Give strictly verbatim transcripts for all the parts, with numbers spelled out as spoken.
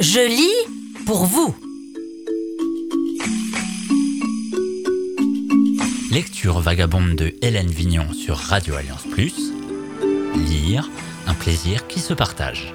Je lis pour vous. Lecture vagabonde de Hélène Vignon sur Radio Alliance plus. Lire, un plaisir qui se partage.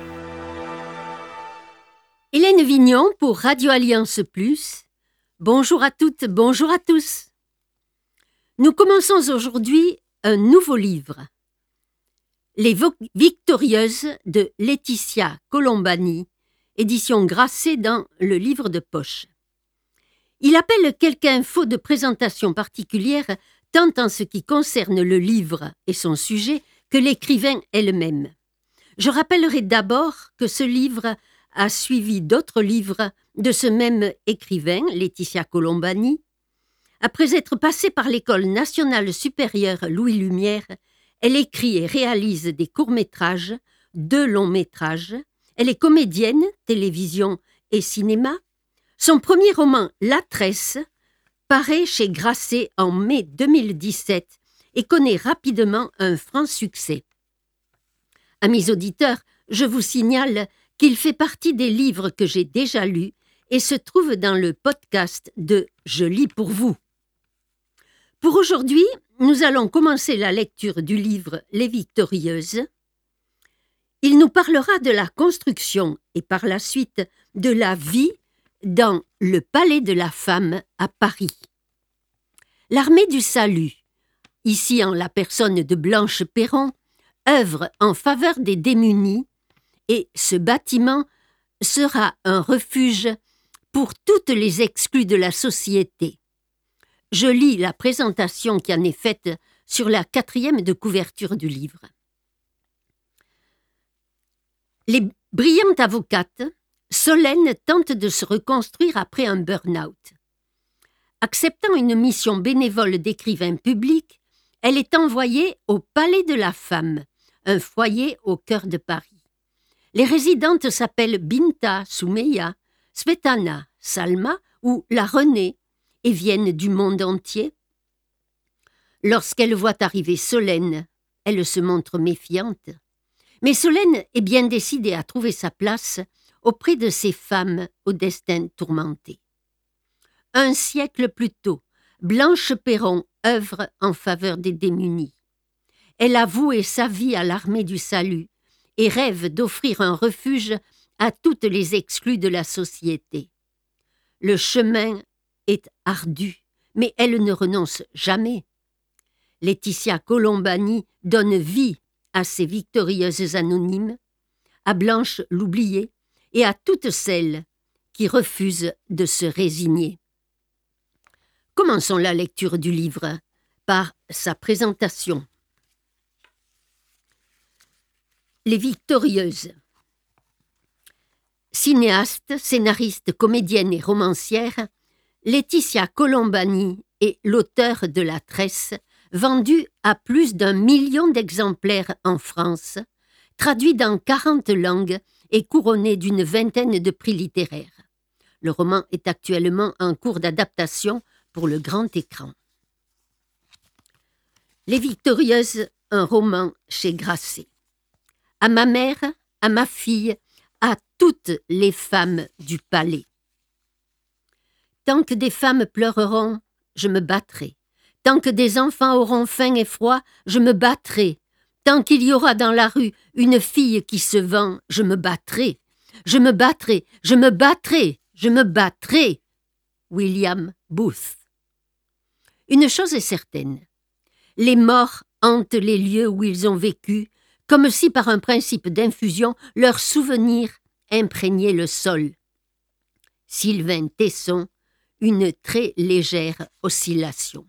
Hélène Vignon pour Radio Alliance plus. Bonjour à toutes, bonjour à tous. Nous commençons aujourd'hui un nouveau livre. Les Vo- Victorieuses de Laetitia Colombani, édition Grasset dans le livre de poche. Il appelle quelques infos de présentation particulière tant en ce qui concerne le livre et son sujet que l'écrivain elle-même. Je rappellerai d'abord que ce livre a suivi d'autres livres de ce même écrivain, Laetitia Colombani. Après être passée par l'École nationale supérieure Louis Lumière, elle écrit et réalise des courts-métrages, deux longs-métrages. Elle est comédienne, télévision et cinéma. Son premier roman, La Tresse, paraît chez Grasset en mai deux mille dix-sept et connaît rapidement un franc succès. Amis auditeurs, je vous signale qu'il fait partie des livres que j'ai déjà lus et se trouve dans le podcast de Je lis pour vous. Pour aujourd'hui, nous allons commencer la lecture du livre Les Victorieuses. Il nous parlera de la construction et par la suite de la vie dans le Palais de la Femme à Paris. L'Armée du Salut, ici en la personne de Blanche Perron, œuvre en faveur des démunis et ce bâtiment sera un refuge pour toutes les exclus de la société. Je lis la présentation qui en est faite sur la quatrième de couverture du livre. Les brillantes avocates, Solène tente de se reconstruire après un burn-out. Acceptant une mission bénévole d'écrivain public, elle est envoyée au Palais de la Femme, un foyer au cœur de Paris. Les résidentes s'appellent Binta, Soumeya, Svetlana, Salma ou la Renée et viennent du monde entier. Lorsqu'elle voit arriver Solène, elle se montre méfiante. Mais Solène est bien décidée à trouver sa place auprès de ces femmes au destin tourmenté. Un siècle plus tôt, Blanche Perron œuvre en faveur des démunis. Elle a voué sa vie à l'Armée du Salut et rêve d'offrir un refuge à toutes les exclus de la société. Le chemin est ardu, mais elle ne renonce jamais. Laetitia Colombani donne vie à ces victorieuses anonymes, à Blanche l'oubliée et à toutes celles qui refusent de se résigner. Commençons la lecture du livre par sa présentation. Les Victorieuses. Cinéaste, scénariste, comédienne et romancière, Laetitia Colombani est l'auteure de La Tresse, vendue à plus d'un million d'exemplaires en France, traduit dans quarante langues et couronné d'une vingtaine de prix littéraires. Le roman est actuellement en cours d'adaptation pour le grand écran. Les Victorieuses, un roman chez Grasset. À ma mère, à ma fille, à toutes les femmes du palais. Tant que des femmes pleureront, je me battrai. Tant que des enfants auront faim et froid, je me battrai. Tant qu'il y aura dans la rue une fille qui se vend, je me battrai. Je me battrai, je me battrai, je me battrai. William Booth. Une chose est certaine. Les morts hantent les lieux où ils ont vécu, comme si par un principe d'infusion, leurs souvenirs imprégnaient le sol. Sylvain Tesson, une très légère oscillation.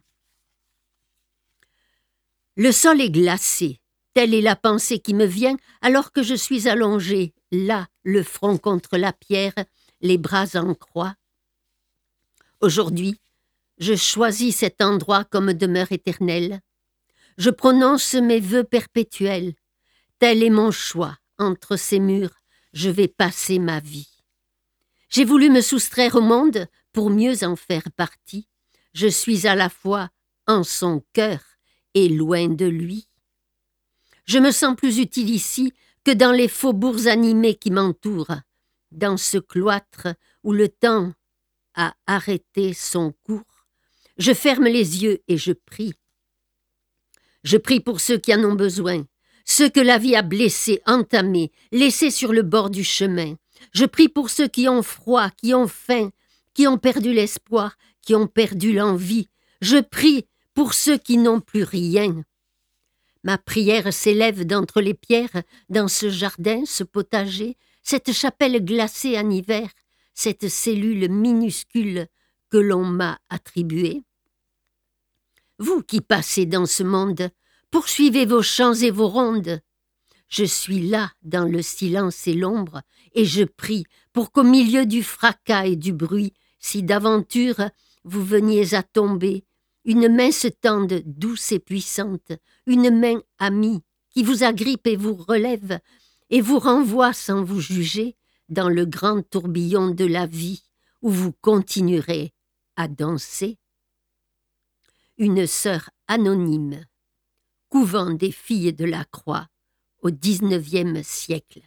Le sol est glacé, telle est la pensée qui me vient alors que je suis allongée, là, le front contre la pierre, les bras en croix. Aujourd'hui, je choisis cet endroit comme demeure éternelle. Je prononce mes vœux perpétuels. Tel est mon choix, entre ces murs, je vais passer ma vie. J'ai voulu me soustraire au monde pour mieux en faire partie. Je suis à la fois en son cœur et loin de lui. Je me sens plus utile ici que dans les faubourgs animés qui m'entourent. dans ce cloître où le temps a arrêté son cours, je ferme les yeux et je prie. Je prie pour ceux qui en ont besoin, ceux que la vie a blessés, entamés, laissés sur le bord du chemin. Je prie pour ceux qui ont froid, qui ont faim, qui ont perdu l'espoir, qui ont perdu l'envie. Je prie pour ceux qui n'ont plus rien. Ma prière s'élève d'entre les pierres, dans ce jardin, ce potager, cette chapelle glacée en hiver, cette cellule minuscule que l'on m'a attribuée. Vous qui passez dans ce monde, poursuivez vos chants et vos rondes. Je suis là dans le silence et l'ombre, et je prie pour qu'au milieu du fracas et du bruit, si d'aventure vous veniez à tomber, une main se tende douce et puissante, une main amie qui vous agrippe et vous relève et vous renvoie sans vous juger dans le grand tourbillon de la vie où vous continuerez à danser. Une sœur anonyme, couvent des filles de la Croix au dix-neuvième siècle.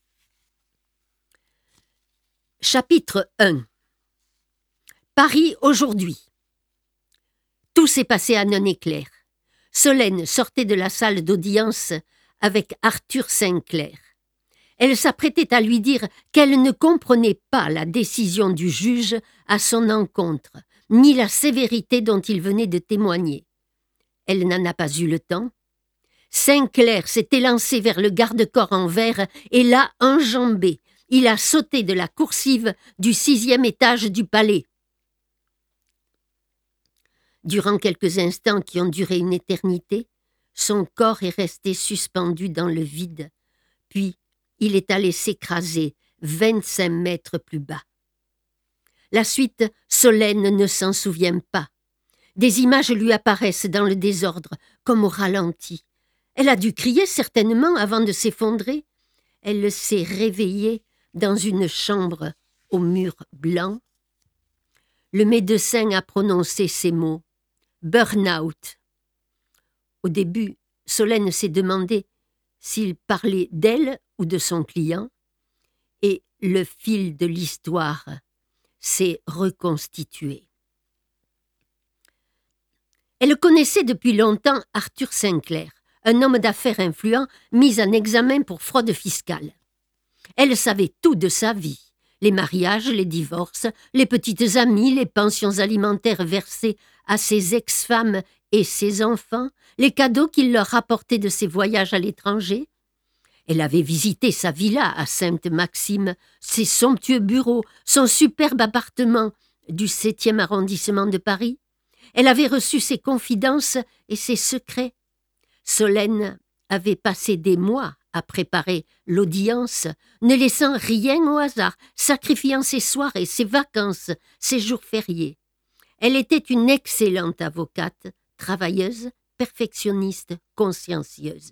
Chapitre un. Paris aujourd'hui. Tout s'est passé à un éclair. Solène sortait de la salle d'audience avec Arthur Sainclair. Elle s'apprêtait à lui dire qu'elle ne comprenait pas la décision du juge à son encontre, ni la sévérité dont il venait de témoigner. Elle n'en a pas eu le temps. Sainclair s'est élancé vers le garde-corps en verre et l'a enjambé. Il a sauté de la coursive du sixième étage du palais. Durant quelques instants qui ont duré une éternité, son corps est resté suspendu dans le vide, puis il est allé s'écraser vingt-cinq mètres plus bas. La suite, Solène ne s'en souvient pas. Des images lui apparaissent dans le désordre, comme au ralenti. Elle a dû crier certainement avant de s'effondrer. Elle s'est réveillée dans une chambre au mur blanc. Le médecin a prononcé ces mots. Burn-out. Au début, Solène s'est demandé s'il parlait d'elle ou de son client, et le fil de l'histoire s'est reconstitué. Elle connaissait depuis longtemps Arthur Sainclair, un homme d'affaires influent mis en examen pour fraude fiscale. Elle savait tout de sa vie. Les mariages, les divorces, les petites amies, les pensions alimentaires versées à ses ex-femmes et ses enfants, les cadeaux qu'il leur rapportait de ses voyages à l'étranger. Elle avait visité sa villa à Sainte-Maxime, ses somptueux bureaux, son superbe appartement du septième arrondissement de Paris. Elle avait reçu ses confidences et ses secrets. Solène avait passé des mois à préparer l'audience, ne laissant rien au hasard, sacrifiant ses soirées, ses vacances, ses jours fériés. Elle était une excellente avocate, travailleuse, perfectionniste, consciencieuse.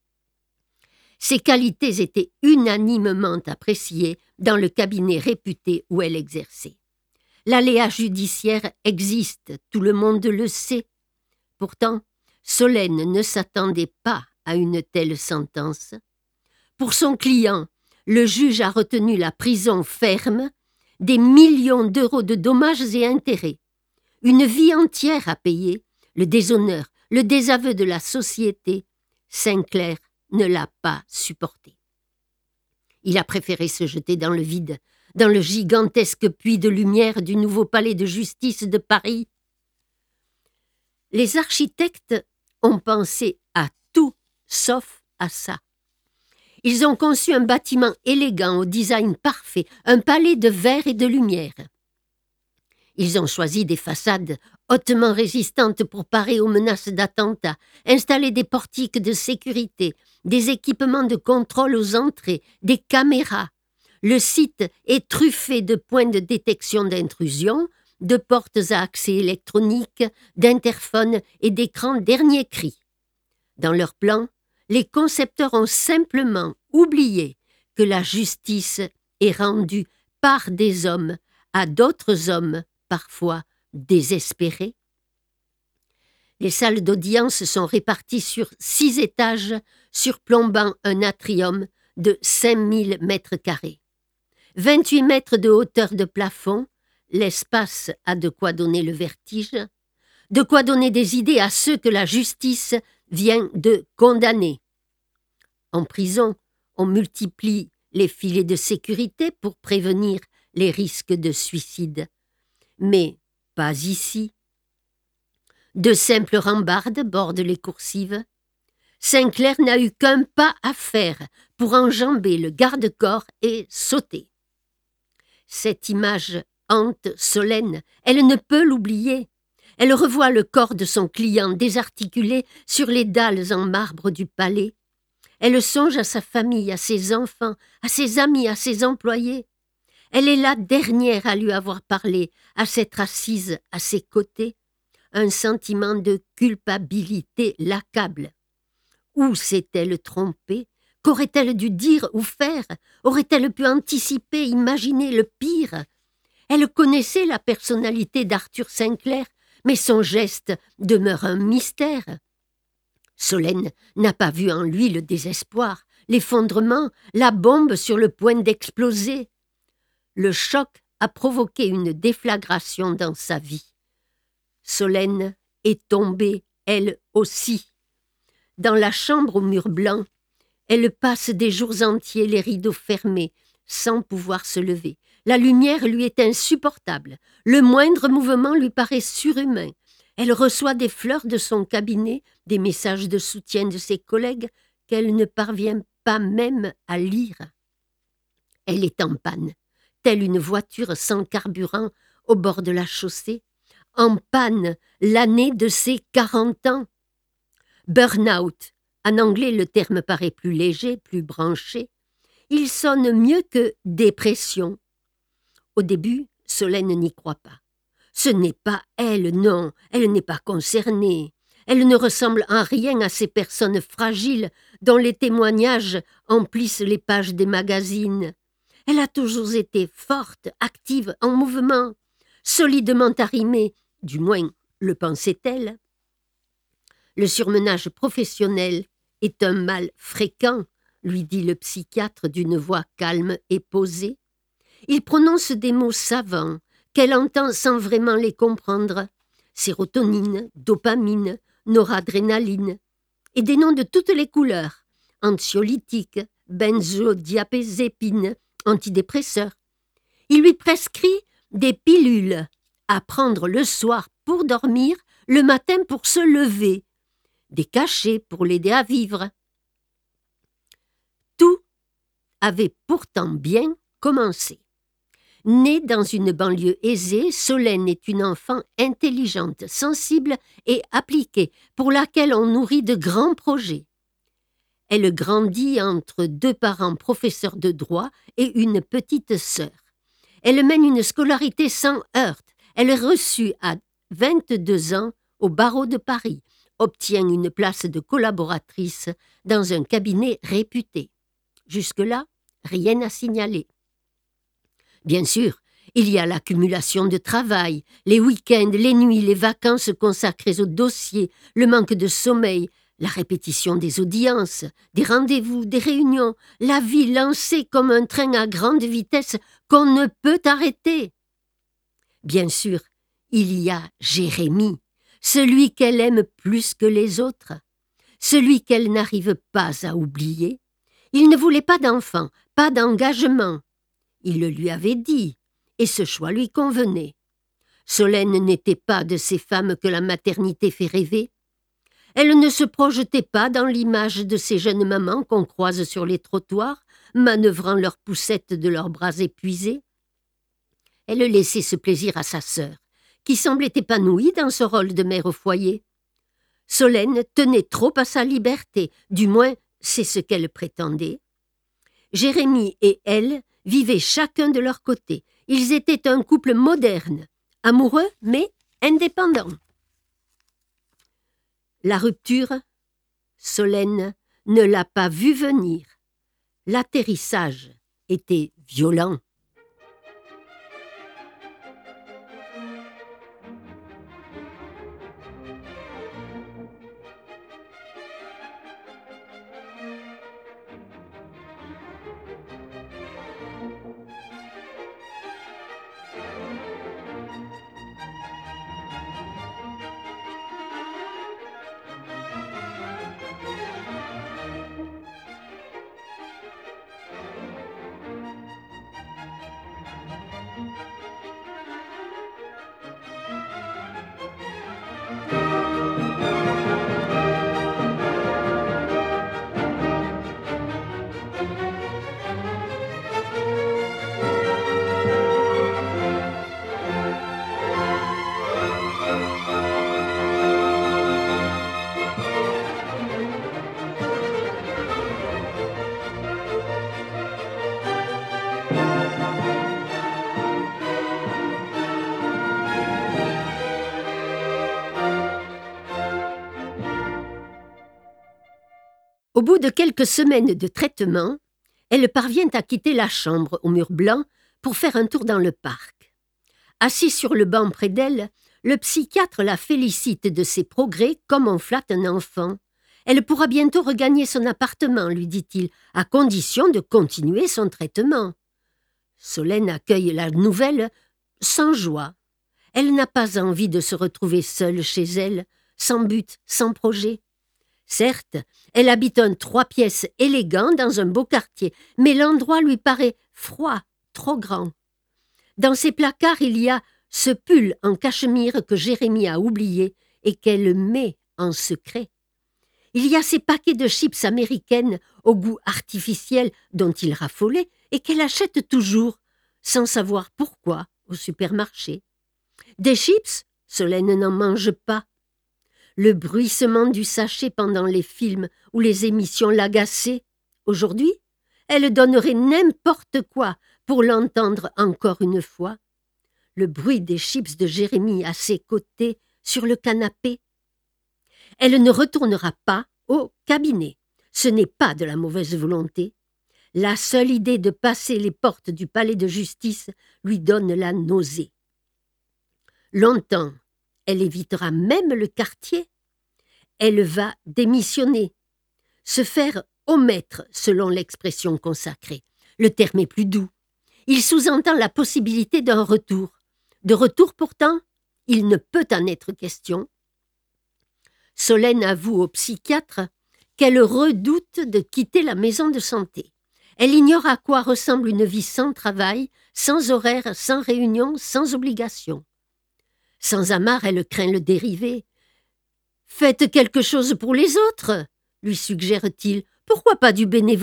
Ses qualités étaient unanimement appréciées dans le cabinet réputé où elle exerçait. L'aléa judiciaire existe, tout le monde le sait. Pourtant, Solène ne s'attendait pas à une telle sentence. Pour son client, le juge a retenu la prison ferme, des millions d'euros de dommages et intérêts, une vie entière à payer, le déshonneur, le désaveu de la société. Sainclair ne l'a pas supporté. Il a préféré se jeter dans le vide, dans le gigantesque puits de lumière du nouveau palais de justice de Paris. Les architectes ont pensé à tout sauf à ça. Ils ont conçu un bâtiment élégant au design parfait, un palais de verre et de lumière. Ils ont choisi des façades hautement résistantes pour parer aux menaces d'attentats, installé des portiques de sécurité, des équipements de contrôle aux entrées, des caméras. Le site est truffé de points de détection d'intrusion, de portes à accès électronique, d'interphones et d'écrans dernier cri. Dans leur plan, les concepteurs ont simplement oublié que la justice est rendue par des hommes à d'autres hommes, parfois désespérés. Les salles d'audience sont réparties sur six étages, surplombant un atrium de cinq mille mètres carrés. vingt-huit mètres de hauteur de plafond, l'espace a de quoi donner le vertige, de quoi donner des idées à ceux que la justice vient de condamner. En prison, on multiplie les filets de sécurité pour prévenir les risques de suicide. Mais pas ici. De simples rambardes bordent les coursives. Sainclair n'a eu qu'un pas à faire pour enjamber le garde-corps et sauter. Cette image hante Solène, elle ne peut l'oublier. Elle revoit le corps de son client désarticulé sur les dalles en marbre du palais. Elle songe à sa famille, à ses enfants, à ses amis, à ses employés. Elle est la dernière à lui avoir parlé, à s'être assise à ses côtés. Un sentiment de culpabilité l'accable. Où s'est-elle trompée? Qu'aurait-elle dû dire ou faire? Aurait-elle pu anticiper, imaginer le pire? Elle connaissait la personnalité d'Arthur Sainclair, mais son geste demeure un mystère. Solène n'a pas vu en lui le désespoir, l'effondrement, la bombe sur le point d'exploser. Le choc a provoqué une déflagration dans sa vie. Solène est tombée, elle aussi. Dans la chambre aux murs blancs, elle passe des jours entiers les rideaux fermés, sans pouvoir se lever. La lumière lui est insupportable. Le moindre mouvement lui paraît surhumain. Elle reçoit des fleurs de son cabinet, des messages de soutien de ses collègues qu'elle ne parvient pas même à lire. Elle est en panne, telle une voiture sans carburant au bord de la chaussée. En panne, l'année de ses quarante ans. Burn-out, en anglais le terme paraît plus léger, plus branché. Il sonne mieux que dépression. Au début, Solène n'y croit pas. Ce n'est pas elle, non, elle n'est pas concernée. Elle ne ressemble en rien à ces personnes fragiles dont les témoignages emplissent les pages des magazines. Elle a toujours été forte, active, en mouvement, solidement arrimée, du moins le pensait-elle. Le surmenage professionnel est un mal fréquent, lui dit le psychiatre d'une voix calme et posée. Il prononce des mots savants qu'elle entend sans vraiment les comprendre. Sérotonine, dopamine, noradrénaline, et des noms de toutes les couleurs, anxiolytiques, benzodiazépines, antidépresseurs. Il lui prescrit des pilules à prendre le soir pour dormir, le matin pour se lever, des cachets pour l'aider à vivre. Tout avait pourtant bien commencé. Née dans une banlieue aisée, Solène est une enfant intelligente, sensible et appliquée, pour laquelle on nourrit de grands projets. Elle grandit entre deux parents professeurs de droit et une petite sœur. Elle mène une scolarité sans heurts. Elle est reçue à vingt-deux ans au barreau de Paris, obtient une place de collaboratrice dans un cabinet réputé. Jusque-là, rien à signaler. Bien sûr, il y a l'accumulation de travail, les week-ends, les nuits, les vacances consacrées aux dossiers, le manque de sommeil, la répétition des audiences, des rendez-vous, des réunions, la vie lancée comme un train à grande vitesse qu'on ne peut arrêter. Bien sûr, il y a Jérémie, celui qu'elle aime plus que les autres, celui qu'elle n'arrive pas à oublier. Il ne voulait pas d'enfant, pas d'engagement. Il le lui avait dit, et ce choix lui convenait. Solène n'était pas de ces femmes que la maternité fait rêver. Elle ne se projetait pas dans l'image de ces jeunes mamans qu'on croise sur les trottoirs, manœuvrant leurs poussettes de leurs bras épuisés. Elle laissait ce plaisir à sa sœur, qui semblait épanouie dans ce rôle de mère au foyer. Solène tenait trop à sa liberté, du moins c'est ce qu'elle prétendait. Jérémie et elle vivaient chacun de leur côté. Ils étaient un couple moderne, amoureux mais indépendant. La rupture, Solène ne l'a pas vue venir. L'atterrissage était violent. Au bout de quelques semaines de traitement, elle parvient à quitter la chambre au mur blanc pour faire un tour dans le parc. Assis sur le banc près d'elle, le psychiatre la félicite de ses progrès comme on flatte un enfant. Elle pourra bientôt regagner son appartement, lui dit-il, à condition de continuer son traitement. Solène accueille la nouvelle sans joie. Elle n'a pas envie de se retrouver seule chez elle, sans but, sans projet. Certes, elle habite un trois pièces élégant dans un beau quartier, mais l'endroit lui paraît froid, trop grand. Dans ses placards, il y a ce pull en cachemire que Jérémie a oublié et qu'elle met en secret. Il y a ces paquets de chips américaines au goût artificiel dont il raffolait et qu'elle achète toujours, sans savoir pourquoi, au supermarché. Des chips, Solène n'en mange pas. Le bruissement du sachet pendant les films ou les émissions l'agaçait. Aujourd'hui, elle donnerait n'importe quoi pour l'entendre encore une fois. Le bruit des chips de Jérémie à ses côtés, sur le canapé. Elle ne retournera pas au cabinet. Ce n'est pas de la mauvaise volonté. La seule idée de passer les portes du palais de justice lui donne la nausée. Longtemps, elle évitera même le quartier. Elle va démissionner, se faire omettre selon l'expression consacrée. Le terme est plus doux. Il sous-entend la possibilité d'un retour. De retour pourtant, il ne peut en être question. Solène avoue au psychiatre qu'elle redoute de quitter la maison de santé. Elle ignore à quoi ressemble une vie sans travail, sans horaire, sans réunion, sans obligation. Sans amarre, elle craint le dérivé. « Faites quelque chose pour les autres !» lui suggère-t-il. « Pourquoi pas du bénévolat ?»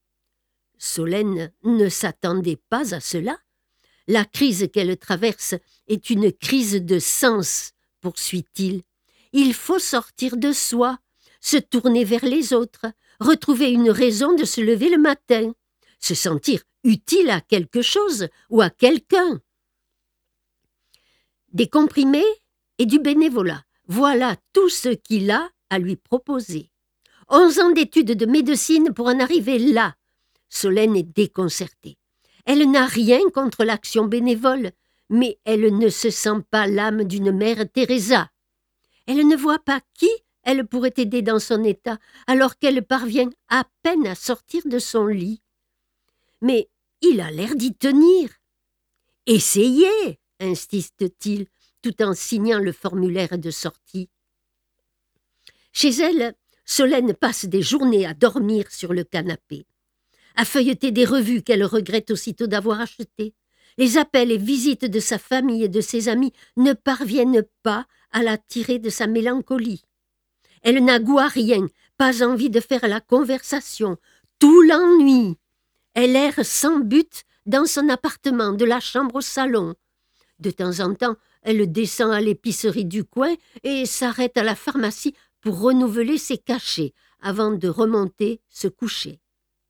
Solène ne s'attendait pas à cela. La crise qu'elle traverse est une crise de sens, poursuit-il. Il faut sortir de soi, se tourner vers les autres, retrouver une raison de se lever le matin, se sentir utile à quelque chose ou à quelqu'un. Des comprimés et du bénévolat, voilà tout ce qu'il a à lui proposer. Onze ans d'études de médecine pour en arriver là. Solène est déconcertée. Elle n'a rien contre l'action bénévole, mais elle ne se sent pas l'âme d'une mère Teresa. Elle ne voit pas qui elle pourrait aider dans son état, alors qu'elle parvient à peine à sortir de son lit. Mais il a l'air d'y tenir. « Essayez !» insiste-t-il, tout en signant le formulaire de sortie. Chez elle, Solène passe des journées à dormir sur le canapé, à feuilleter des revues qu'elle regrette aussitôt d'avoir achetées. Les appels et visites de sa famille et de ses amis ne parviennent pas à la tirer de sa mélancolie. Elle n'a goût à rien, pas envie de faire la conversation, tout l'ennui. Elle erre sans but dans son appartement, de la chambre au salon. De temps en temps, elle descend à l'épicerie du coin et s'arrête à la pharmacie pour renouveler ses cachets avant de remonter se coucher.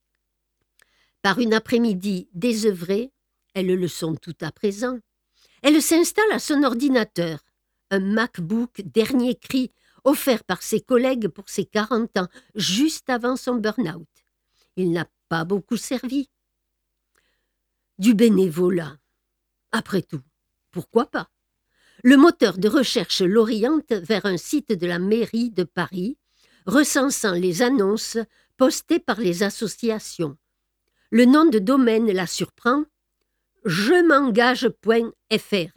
Par une après-midi désœuvrée, elles le sont toutes à présent, elle s'installe à son ordinateur, un MacBook dernier cri, offert par ses collègues pour ses quarante ans, juste avant son burn-out. Il n'a pas beaucoup servi. Du bénévolat. Après tout, pourquoi pas? Le moteur de recherche l'oriente vers un site de la mairie de Paris, recensant les annonces postées par les associations. Le nom de domaine la surprend, je m'engage point F R.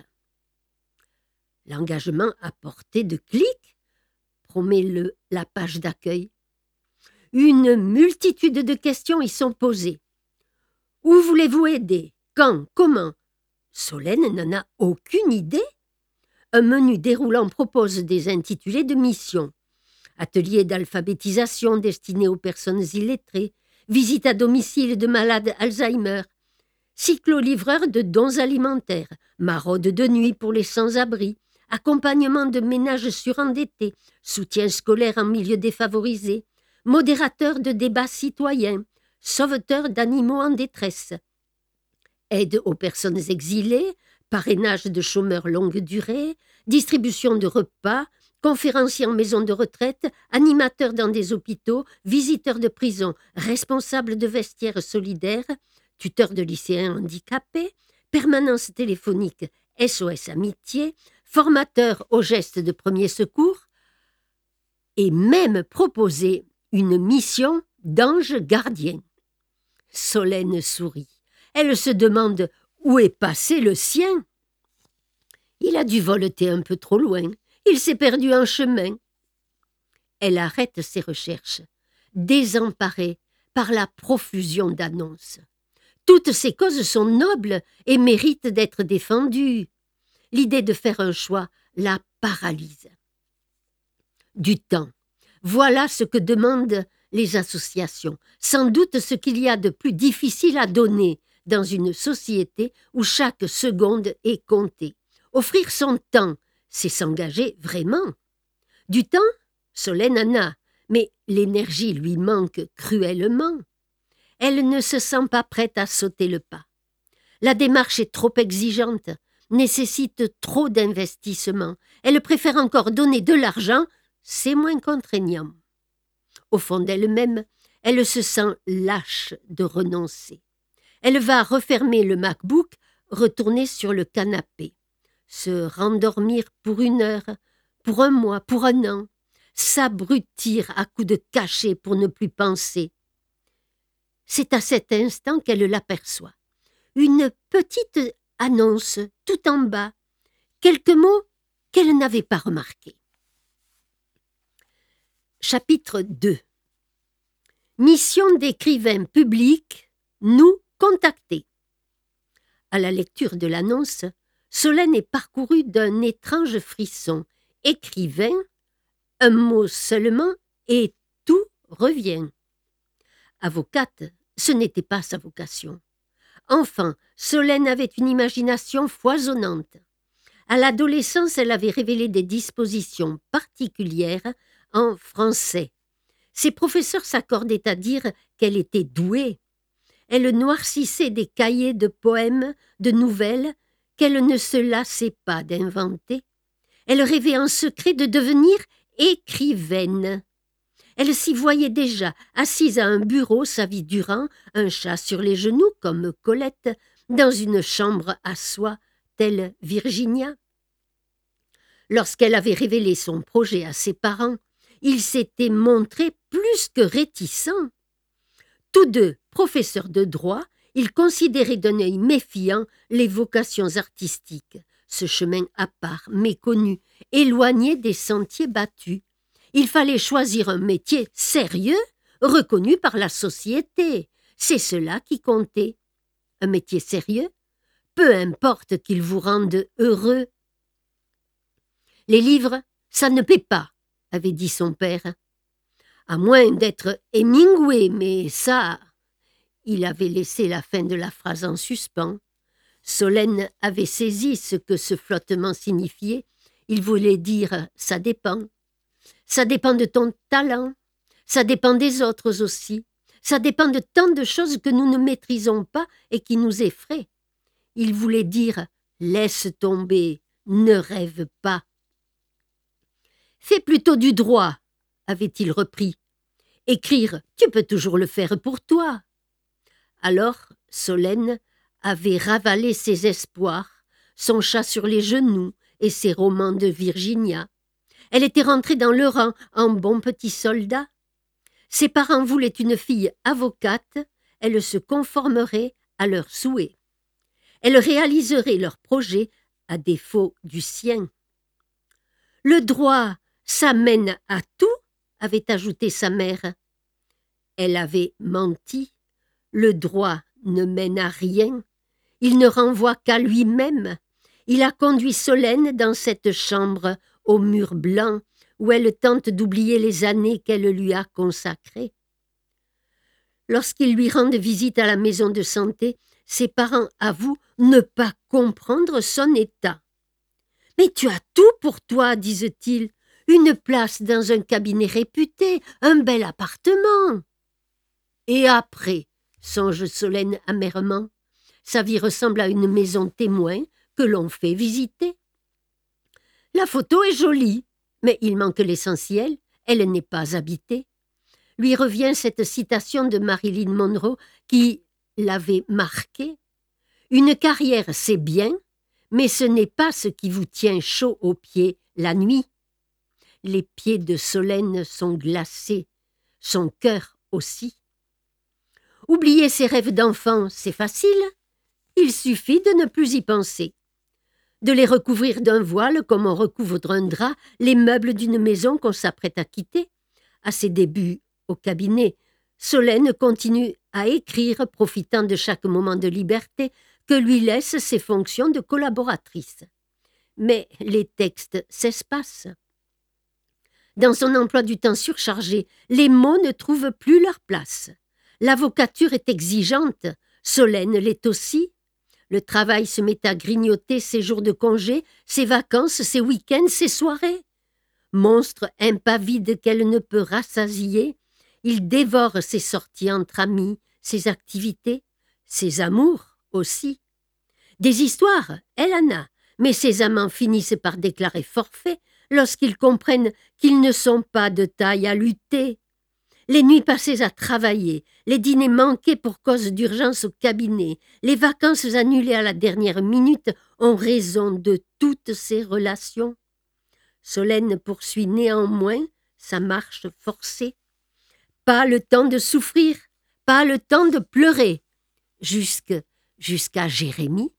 L'engagement à portée de clic, promet le, la page d'accueil. Une multitude de questions y sont posées. Où voulez-vous aider? Quand? Comment? Solène n'en a aucune idée. Un menu déroulant propose des intitulés de missions. Atelier d'alphabétisation destiné aux personnes illettrées, visite à domicile de malades Alzheimer, cyclo-livreur de dons alimentaires, maraude de nuit pour les sans-abri, accompagnement de ménages surendettés, soutien scolaire en milieu défavorisé, modérateur de débats citoyens, sauveteur d'animaux en détresse, aide aux personnes exilées, parrainage de chômeurs longue durée, distribution de repas, conférencier en maison de retraite, animateur dans des hôpitaux, visiteur de prison, responsable de vestiaires solidaires, tuteur de lycéens handicapés, permanence téléphonique S O S Amitié, formateur aux gestes de premier secours, et même proposé une mission d'ange gardien. Solène sourit. Elle se demande où est passé le sien. Il a dû voleter un peu trop loin. Il s'est perdu en chemin. Elle arrête ses recherches, désemparée par la profusion d'annonces. Toutes ces causes sont nobles et méritent d'être défendues. L'idée de faire un choix la paralyse. Du temps. Voilà ce que demandent les associations. Sans doute ce qu'il y a de plus difficile à donner dans une société où chaque seconde est comptée. Offrir son temps, c'est s'engager vraiment. Du temps, Solène en a, mais l'énergie lui manque cruellement. Elle ne se sent pas prête à sauter le pas. La démarche est trop exigeante, nécessite trop d'investissement. Elle préfère encore donner de l'argent, c'est moins contraignant. Au fond d'elle-même, elle se sent lâche de renoncer. Elle va refermer le MacBook, retourner sur le canapé, se rendormir pour une heure, pour un mois, pour un an, s'abrutir à coups de cachets pour ne plus penser. C'est à cet instant qu'elle l'aperçoit. Une petite annonce tout en bas, quelques mots qu'elle n'avait pas remarqués. Chapitre deux. Mission d'écrivain public, nous contacter. À la lecture de l'annonce, Solène est parcourue d'un étrange frisson. Écrivain, un mot seulement et tout revient. Avocate, ce n'était pas sa vocation. Enfin, Solène avait une imagination foisonnante. À l'adolescence, elle avait révélé des dispositions particulières en français. Ses professeurs s'accordaient à dire qu'elle était douée. Elle noircissait des cahiers de poèmes, de nouvelles, qu'elle ne se lassait pas d'inventer. Elle rêvait en secret de devenir écrivaine. Elle s'y voyait déjà, assise à un bureau sa vie durant, un chat sur les genoux comme Colette, dans une chambre à soie, telle Virginia. Lorsqu'elle avait révélé son projet à ses parents, ils s'étaient montrés plus que réticents. Tous deux, professeurs de droit, ils considéraient d'un œil méfiant les vocations artistiques, ce chemin à part, méconnu, éloigné des sentiers battus. Il fallait choisir un métier sérieux, reconnu par la société. C'est cela qui comptait. Un métier sérieux, peu importe qu'il vous rende heureux. Les livres, ça ne paie pas, avait dit son père. À moins d'être Hemingway, mais ça... Il avait laissé la fin de la phrase en suspens. Solène avait saisi ce que ce flottement signifiait. Il voulait dire « ça dépend ». Ça dépend de ton talent, ça dépend des autres aussi, ça dépend de tant de choses que nous ne maîtrisons pas et qui nous effraient. Il voulait dire « laisse tomber, ne rêve pas ». Fais plutôt du droit, avait-il repris. Écrire, tu peux toujours le faire pour toi. Alors, Solène avait ravalé ses espoirs, son chat sur les genoux et ses romans de Virginia. Elle était rentrée dans le rang en bon petit soldat. Ses parents voulaient une fille avocate, elle se conformerait à leurs souhaits. Elle réaliserait leur projet à défaut du sien. Le droit, ça mène à tout, avait ajouté sa mère. Elle avait menti. Le droit ne mène à rien. Il ne renvoie qu'à lui-même. Il a conduit Solène dans cette chambre au mur blanc où elle tente d'oublier les années qu'elle lui a consacrées. Lorsqu'ils lui rendent visite à la maison de santé, ses parents avouent ne pas comprendre son état. « Mais tu as tout pour toi, disent-ils, une place dans un cabinet réputé, un bel appartement. » Et après, songe Solène amèrement, sa vie ressemble à une maison témoin que l'on fait visiter. La photo est jolie, Mais il manque l'essentiel, elle n'est pas habitée. Lui revient cette citation de Marilyn Monroe qui l'avait marquée. « Une carrière, c'est bien, mais ce n'est pas ce qui vous tient chaud aux pieds la nuit. » Les pieds de Solène sont glacés, son cœur aussi. Oublier ses rêves d'enfant, c'est facile. Il suffit de ne plus y penser. De les recouvrir d'un voile comme on recouvre d'un drap les meubles d'une maison qu'on s'apprête à quitter. À ses débuts au cabinet, Solène continue à écrire, profitant de chaque moment de liberté que lui laissent ses fonctions de collaboratrice. Mais les textes s'espacent. Dans son emploi du temps surchargé, les mots ne trouvent plus leur place. L'avocature est exigeante, Solène l'est aussi. Le travail se met à grignoter ses jours de congé, ses vacances, ses week-ends, ses soirées. Monstre impavide qu'elle ne peut rassasier, il dévore ses sorties entre amis, ses activités, ses amours aussi. Des histoires, elle en a, mais ses amants finissent par déclarer forfait lorsqu'ils comprennent qu'ils ne sont pas de taille à lutter. Les nuits passées à travailler, les dîners manqués pour cause d'urgence au cabinet, les vacances annulées à la dernière minute ont raison de toutes ces relations. Solène poursuit néanmoins sa marche forcée. Pas le temps de souffrir, pas le temps de pleurer, jusque, jusqu'à Jérémie.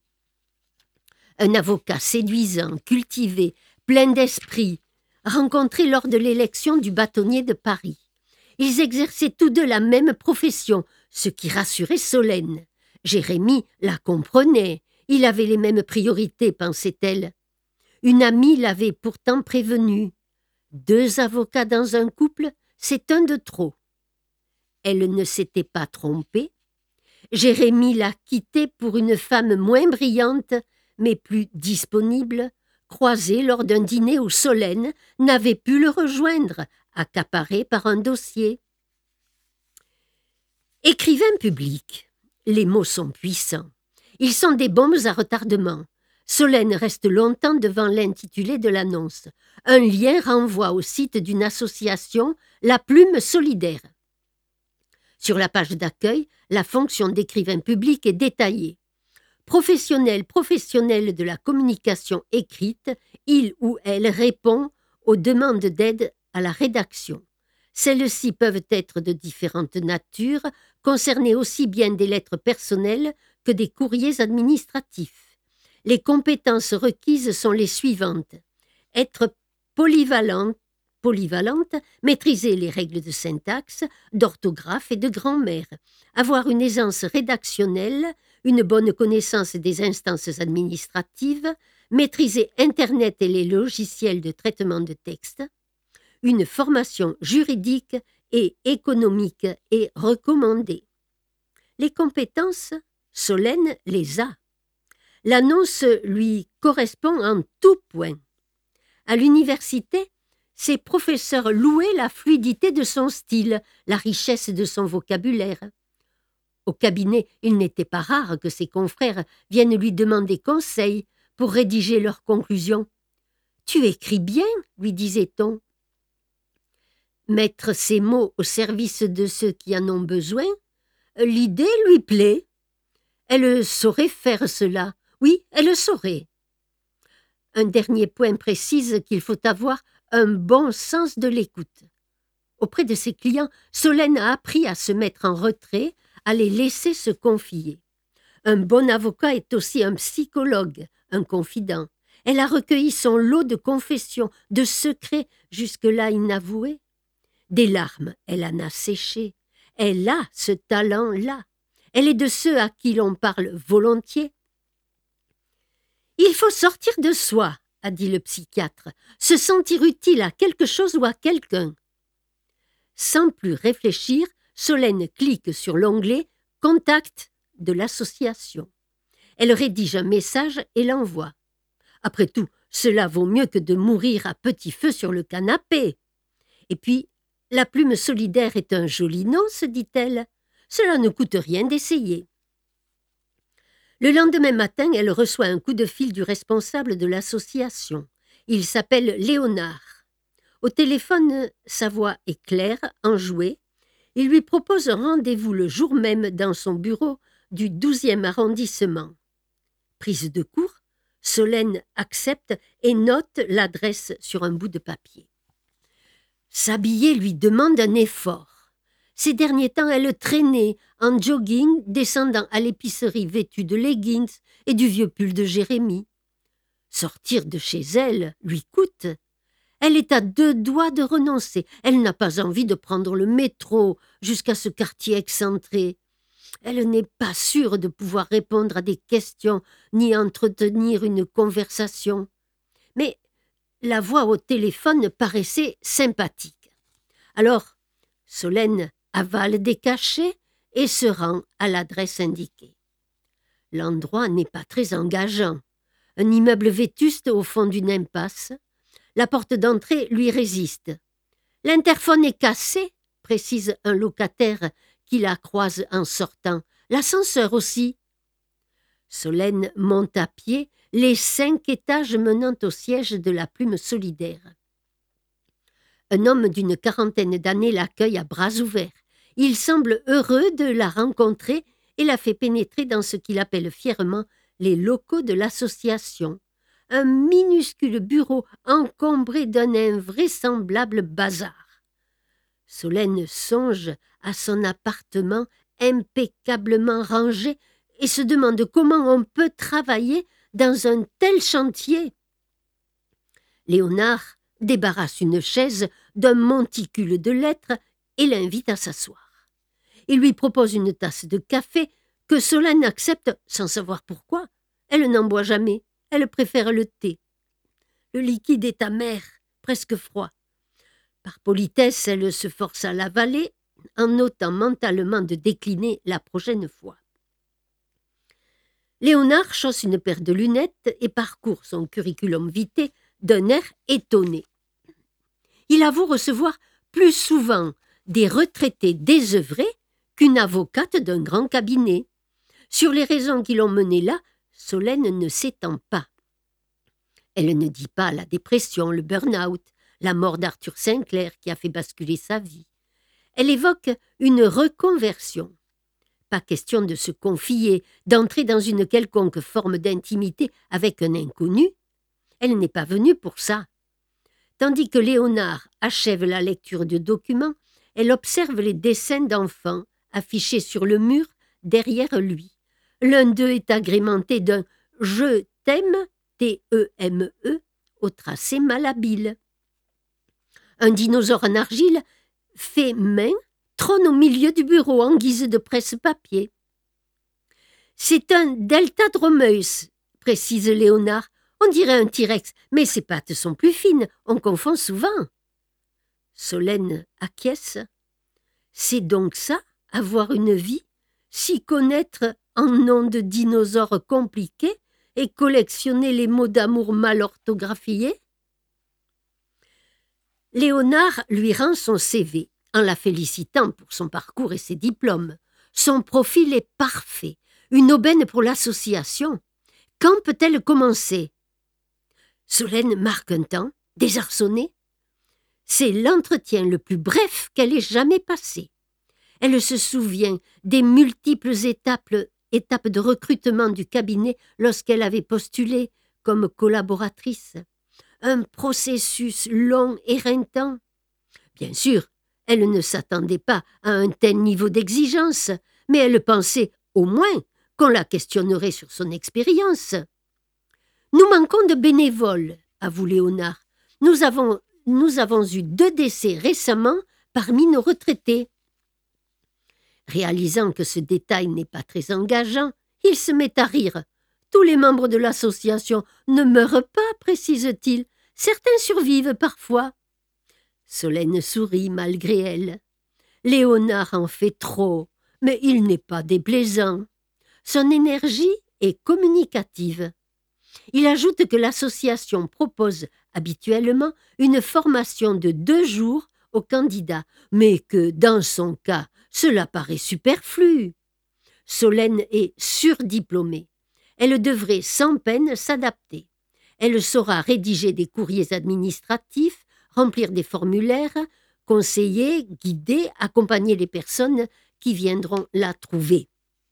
Un avocat séduisant, cultivé, plein d'esprit, rencontré lors de l'élection du bâtonnier de Paris. Ils exerçaient tous deux la même profession, ce qui rassurait Solène. Jérémie la comprenait, il avait les mêmes priorités, pensait-elle. Une amie l'avait pourtant prévenue. Deux avocats dans un couple, c'est un de trop. Elle ne s'était pas trompée. Jérémie l'a quittée pour une femme moins brillante, mais plus disponible, croisée lors d'un dîner où Solène n'avait pu le rejoindre, accaparée par un dossier. Écrivain public, les mots sont puissants. Ils sont des bombes à retardement. Solène reste longtemps devant l'intitulé de l'annonce. Un lien renvoie au site d'une association, la Plume Solidaire. Sur la page d'accueil, la fonction d'écrivain public est détaillée. Professionnel, professionnel de la communication écrite, il ou elle répond aux demandes d'aide à la rédaction. Celles-ci peuvent être de différentes natures, concerner aussi bien des lettres personnelles que des courriers administratifs. Les compétences requises sont les suivantes. Être polyvalente, polyvalente, maîtriser les règles de syntaxe, d'orthographe et de grammaire, avoir une aisance rédactionnelle, une bonne connaissance des instances administratives, maîtriser Internet et les logiciels de traitement de texte, une formation juridique et économique est recommandée. Les compétences, Solène les a. L'annonce lui correspond en tout point. À l'université, ses professeurs louaient la fluidité de son style, la richesse de son vocabulaire. Au cabinet, il n'était pas rare que ses confrères viennent lui demander conseil pour rédiger leurs conclusions. « Tu écris bien » lui disait-on. Mettre ses mots au service de ceux qui en ont besoin, l'idée lui plaît. Elle saurait faire cela. Oui, elle le saurait. Un dernier point précise qu'il faut avoir un bon sens de l'écoute. Auprès de ses clients, Solène a appris à se mettre en retrait, à les laisser se confier. Un bon avocat est aussi un psychologue, un confident. Elle a recueilli son lot de confessions, de secrets jusque-là inavoués. Des larmes, elle en a séché. Elle a ce talent-là. Elle est de ceux à qui l'on parle volontiers. « Il faut sortir de soi », a dit le psychiatre, « se sentir utile à quelque chose ou à quelqu'un. » Sans plus réfléchir, Solène clique sur l'onglet « Contact » de l'association. Elle rédige un message et l'envoie. Après tout, cela vaut mieux que de mourir à petit feu sur le canapé. Et puis, la Plume Solidaire est un joli nom, se dit-elle. Cela ne coûte rien d'essayer. Le lendemain matin, elle reçoit un coup de fil du responsable de l'association. Il s'appelle Léonard. Au téléphone, sa voix est claire, enjouée. Il lui propose un rendez-vous le jour même dans son bureau du douzième arrondissement. Prise de court, Solène accepte et note l'adresse sur un bout de papier. S'habiller lui demande un effort. Ces derniers temps, elle traînait en jogging, descendant à l'épicerie vêtue de leggings et du vieux pull de Jérémie. Sortir de chez elle lui coûte. Elle est à deux doigts de renoncer. Elle n'a pas envie de prendre le métro jusqu'à ce quartier excentré. Elle n'est pas sûre de pouvoir répondre à des questions ni entretenir une conversation. Mais la voix au téléphone paraissait sympathique. Alors, Solène avale des cachets et se rend à l'adresse indiquée. L'endroit n'est pas très engageant. Un immeuble vétuste au fond d'une impasse. La porte d'entrée lui résiste. L'interphone est cassé, précise un locataire qui la croise en sortant. L'ascenseur aussi. Solène monte à pied les cinq étages menant au siège de la Plume Solidaire. Un homme d'une quarantaine d'années l'accueille à bras ouverts. Il semble heureux de la rencontrer et la fait pénétrer dans ce qu'il appelle fièrement les locaux de l'association. Un minuscule bureau encombré d'un invraisemblable bazar. Solène songe à son appartement impeccablement rangé et se demande comment on peut travailler dans un tel chantier. Léonard débarrasse une chaise d'un monticule de lettres et l'invite à s'asseoir. Il lui propose une tasse de café que Solène accepte sans savoir pourquoi. Elle n'en boit jamais, elle préfère le thé. Le liquide est amer, presque froid. Par politesse, elle se force à l'avaler en notant mentalement de décliner la prochaine fois. Léonard chausse une paire de lunettes et parcourt son curriculum vitae d'un air étonné. Il avoue recevoir plus souvent des retraités désœuvrés qu'une avocate d'un grand cabinet. Sur les raisons qui l'ont mené là, Solène ne s'étend pas. Elle ne dit pas la dépression, le burn-out, la mort d'Arthur Sinclair qui a fait basculer sa vie. Elle évoque une reconversion. Pas question de se confier, d'entrer dans une quelconque forme d'intimité avec un inconnu. Elle n'est pas venue pour ça. Tandis que Léonard achève la lecture de documents, elle observe les dessins d'enfants affichés sur le mur derrière lui. L'un d'eux est agrémenté d'un « Je t'aime » T E M E au tracé malhabile. Un dinosaure en argile fait main trône au milieu du bureau en guise de presse-papier. C'est un Deltadromeus, précise Léonard. On dirait un T-Rex, mais ses pattes sont plus fines, on confond souvent. Solène acquiesce. C'est donc ça, avoir une vie, s'y connaître en nom de dinosaures compliqués et collectionner les mots d'amour mal orthographiés? Léonard lui rend son C V en la félicitant pour son parcours et ses diplômes. Son profil est parfait, une aubaine pour l'association. Quand peut-elle commencer? Solène marque un temps, désarçonnée. C'est l'entretien le plus bref qu'elle ait jamais passé. Elle se souvient des multiples étapes, étapes de recrutement du cabinet lorsqu'elle avait postulé comme collaboratrice. Un processus long, éreintant. Bien sûr, elle ne s'attendait pas à un tel niveau d'exigence, mais elle pensait au moins qu'on la questionnerait sur son expérience. Nous manquons de bénévoles, avoue Léonard. Nous avons, nous avons eu deux décès récemment parmi nos retraités. Réalisant que ce détail n'est pas très engageant, il se met à rire. Tous les membres de l'association ne meurent pas, précise-t-il. Certains survivent parfois. Solène sourit malgré elle. Léonard en fait trop, mais il n'est pas déplaisant. Son énergie est communicative. Il ajoute que l'association propose habituellement une formation de deux jours aux candidats, mais que, dans son cas, cela paraît superflu. Solène est surdiplômée. Elle devrait sans peine s'adapter. Elle saura rédiger des courriers administratifs, remplir des formulaires, conseiller, guider, accompagner les personnes qui viendront la trouver.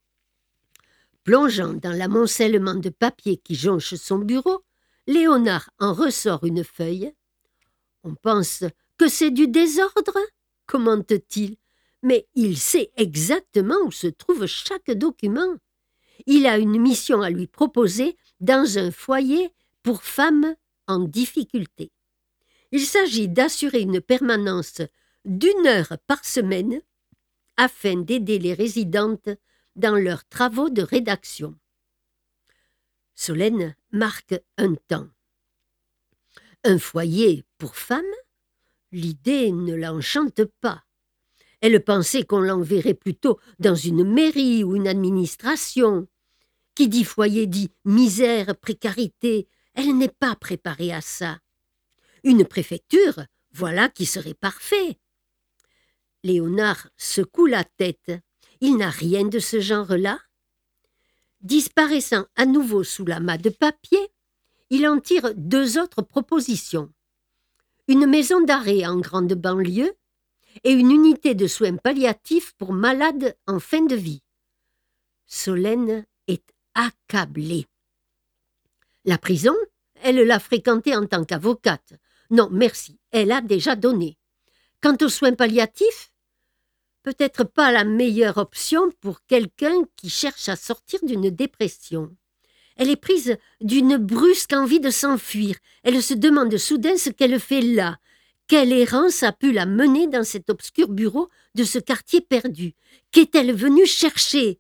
Plongeant dans l'amoncellement de papier qui jonche son bureau, Léonard en ressort une feuille. On pense que c'est du désordre, commente-t-il, mais il sait exactement où se trouve chaque document. Il a une mission à lui proposer dans un foyer pour femmes en difficulté. Il s'agit d'assurer une permanence d'une heure par semaine afin d'aider les résidentes dans leurs travaux de rédaction. Solène marque un temps. Un foyer pour femmes? L'idée ne l'enchante pas. Elle pensait qu'on l'enverrait plutôt dans une mairie ou une administration. Qui dit foyer dit misère, précarité. Elle n'est pas préparée à ça. Une préfecture, voilà qui serait parfait. Léonard secoue la tête. Il n'a rien de ce genre-là. Disparaissant à nouveau sous l'amas de papier, il en tire deux autres propositions. Une maison d'arrêt en grande banlieue et une unité de soins palliatifs pour malades en fin de vie. Solène est accablée. La prison, elle l'a fréquentée en tant qu'avocate. Non, merci, elle a déjà donné. Quant aux soins palliatifs, peut-être pas la meilleure option pour quelqu'un qui cherche à sortir d'une dépression. Elle est prise d'une brusque envie de s'enfuir. Elle se demande soudain ce qu'elle fait là. Quelle errance a pu la mener dans cet obscur bureau de ce quartier perdu? Qu'est-elle venue chercher?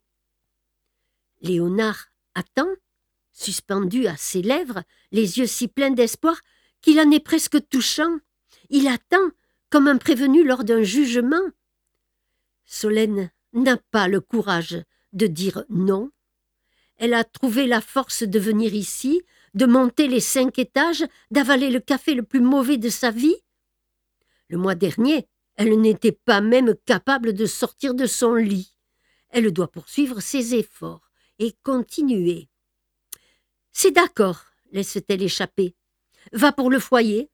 Léonard attend, suspendu à ses lèvres, les yeux si pleins d'espoir qu'il en est presque touchant. Il attend comme un prévenu lors d'un jugement. Solène n'a pas le courage de dire non. Elle a trouvé la force de venir ici, de monter les cinq étages, d'avaler le café le plus mauvais de sa vie. Le mois dernier, elle n'était pas même capable de sortir de son lit. Elle doit poursuivre ses efforts et continuer. C'est d'accord, laisse-t-elle échapper. Va pour le foyer.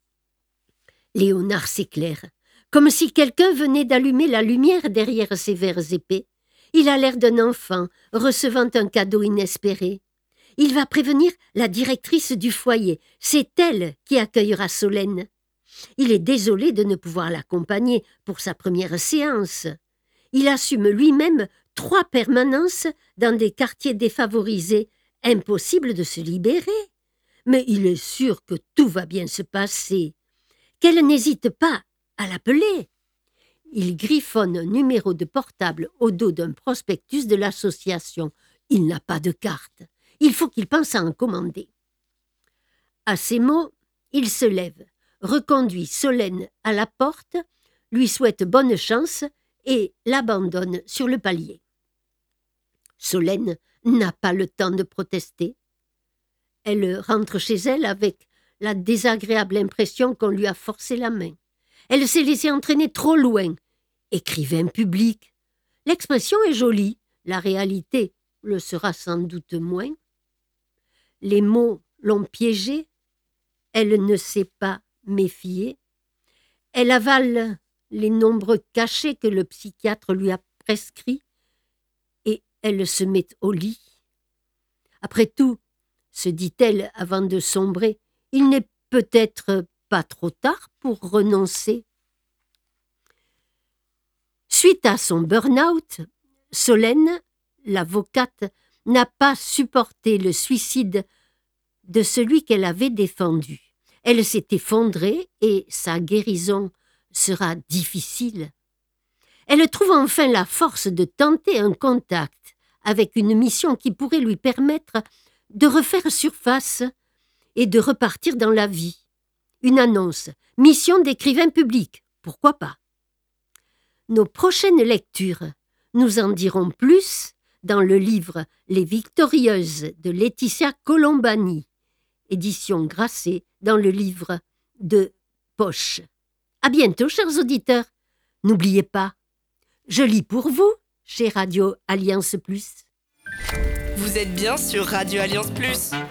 Léonard s'éclaire, comme si quelqu'un venait d'allumer la lumière derrière ses verres épais. Il a l'air d'un enfant recevant un cadeau inespéré. Il va prévenir la directrice du foyer. C'est elle qui accueillera Solène. Il est désolé de ne pouvoir l'accompagner pour sa première séance. Il assume lui-même trois permanences dans des quartiers défavorisés. Impossible de se libérer. Mais il est sûr que tout va bien se passer. Qu'elle n'hésite pas à l'appeler. Il griffonne un numéro de portable au dos d'un prospectus de l'association. Il n'a pas de carte. Il faut qu'il pense à en commander. À ces mots, il se lève, reconduit Solène à la porte, lui souhaite bonne chance et l'abandonne sur le palier. Solène n'a pas le temps de protester. Elle rentre chez elle avec la désagréable impression qu'on lui a forcé la main. Elle s'est laissée entraîner trop loin. Écrivain public. L'expression est jolie, la réalité le sera sans doute moins. Les mots l'ont piégée. Elle ne s'est pas méfiée. Elle avale les nombreux cachets que le psychiatre lui a prescrits et elle se met au lit. Après tout, se dit-elle avant de sombrer, il n'est peut-être pas trop tard pour renoncer. Suite à son burn-out, Solène, l'avocate, n'a pas supporté le suicide de celui qu'elle avait défendu. Elle s'est effondrée et sa guérison sera difficile. Elle trouve enfin la force de tenter un contact avec une mission qui pourrait lui permettre de refaire surface et de repartir dans la vie. Une annonce, mission d'écrivain public, pourquoi pas? Nos prochaines lectures nous en diront plus dans le livre Les Victorieuses de Laetitia Colombani, édition Grasset, dans le livre de Poche. À bientôt, chers auditeurs. N'oubliez pas, je lis pour vous chez Radio Alliance Plus. Vous êtes bien sur Radio Alliance Plus.